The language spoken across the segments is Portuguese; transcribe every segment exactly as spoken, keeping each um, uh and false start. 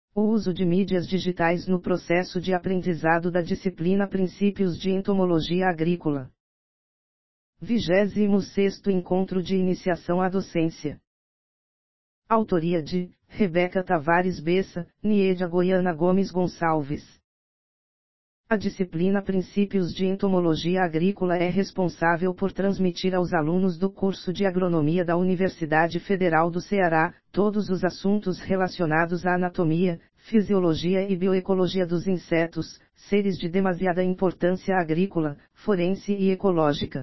O uso de mídias digitais no processo de aprendizado da disciplina Princípios de Entomologia Agrícola. vigésimo sexto Encontro de Iniciação à Docência. Autoria de Rebeca Tavares Bessa, Niedia Goiana Gomes Gonçalves. A disciplina Princípios de Entomologia Agrícola é responsável por transmitir aos alunos do curso de Agronomia da Universidade Federal do Ceará, todos os assuntos relacionados à anatomia, fisiologia e bioecologia dos insetos, seres de demasiada importância agrícola, forense e ecológica.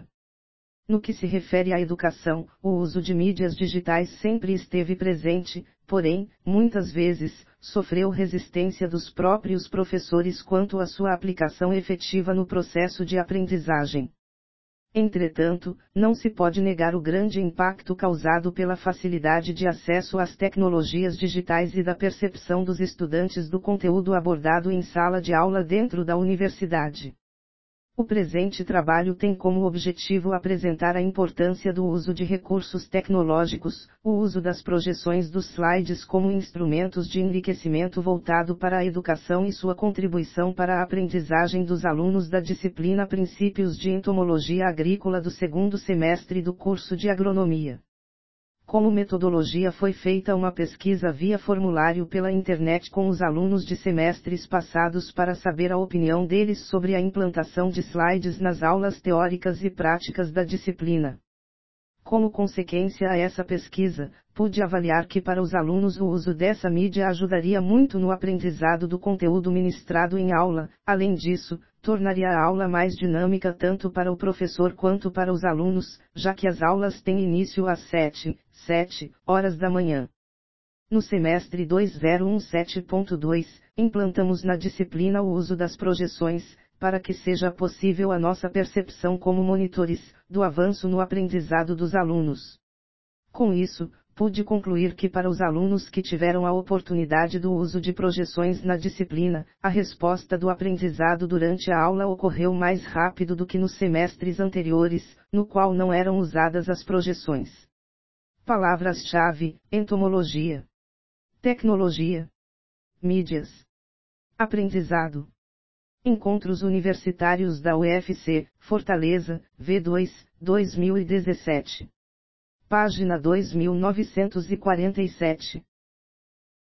No que se refere à educação, o uso de mídias digitais sempre esteve presente, porém, muitas vezes, sofreu resistência dos próprios professores quanto à sua aplicação efetiva no processo de aprendizagem. Entretanto, não se pode negar o grande impacto causado pela facilidade de acesso às tecnologias digitais e da percepção dos estudantes do conteúdo abordado em sala de aula dentro da universidade. O presente trabalho tem como objetivo apresentar a importância do uso de recursos tecnológicos, o uso das projeções dos slides como instrumentos de enriquecimento voltado para a educação e sua contribuição para a aprendizagem dos alunos da disciplina Princípios de Entomologia Agrícola do segundo semestre do curso de Agronomia. Como metodologia foi feita uma pesquisa via formulário pela internet com os alunos de semestres passados para saber a opinião deles sobre a implantação de slides nas aulas teóricas e práticas da disciplina. Como consequência a essa pesquisa, pude avaliar que para os alunos o uso dessa mídia ajudaria muito no aprendizado do conteúdo ministrado em aula, além disso, tornaria a aula mais dinâmica tanto para o professor quanto para os alunos, já que as aulas têm início às sete, sete horas da manhã. No semestre dois mil dezessete ponto dois, implantamos na disciplina o uso das projeções, para que seja possível a nossa percepção como monitores, do avanço no aprendizado dos alunos. Com isso, pude concluir que para os alunos que tiveram a oportunidade do uso de projeções na disciplina, a resposta do aprendizado durante a aula ocorreu mais rápido do que nos semestres anteriores, no qual não eram usadas as projeções. Palavras-chave: entomologia, tecnologia, mídias, aprendizado. Encontros Universitários da U F C, Fortaleza, V dois, dois mil e dezessete. Página dois mil novecentos e quarenta e sete.